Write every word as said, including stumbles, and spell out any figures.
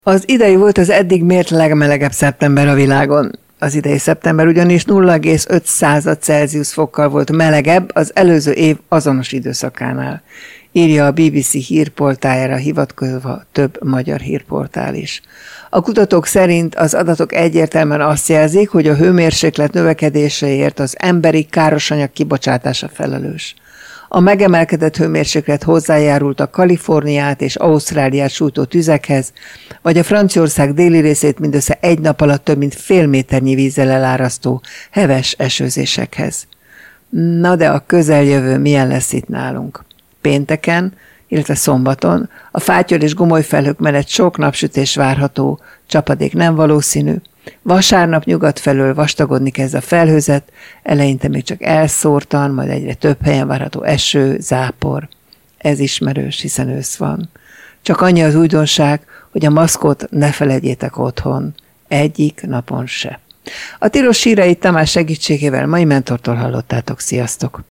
Az idei volt az eddig mért legmelegebb szeptember a világon. Az idei szeptember ugyanis nulla egész öt Celsius fokkal volt melegebb az előző év azonos időszakánál, írja a bé bé cé hírportáljára hivatkozva több magyar hírportál is. A kutatók szerint az adatok egyértelműen azt jelzik, hogy a hőmérséklet növekedéséért az emberi károsanyag kibocsátása felelős. A megemelkedett hőmérséklet hozzájárult a Kaliforniát és Ausztráliát sújtó tüzekhez, vagy a Franciaország déli részét mindössze egy nap alatt több mint fél méternyi vízzel elárasztó heves esőzésekhez. Na de a közeljövő milyen lesz itt nálunk? Pénteken, illetve szombaton a fátyol és gomoly felhők mellett sok napsütés várható, csapadék nem valószínű. Vasárnap nyugat felől vastagodni kezd a felhőzet, eleinte még csak elszórtan, majd egyre több helyen várható eső, zápor. Ez ismerős, hiszen ősz van. Csak annyi az újdonság, hogy a maszkot ne felejtjétek otthon. Egyik napon se. A tilos híreit Tamás segítségével mai mentortól hallottátok. Sziasztok!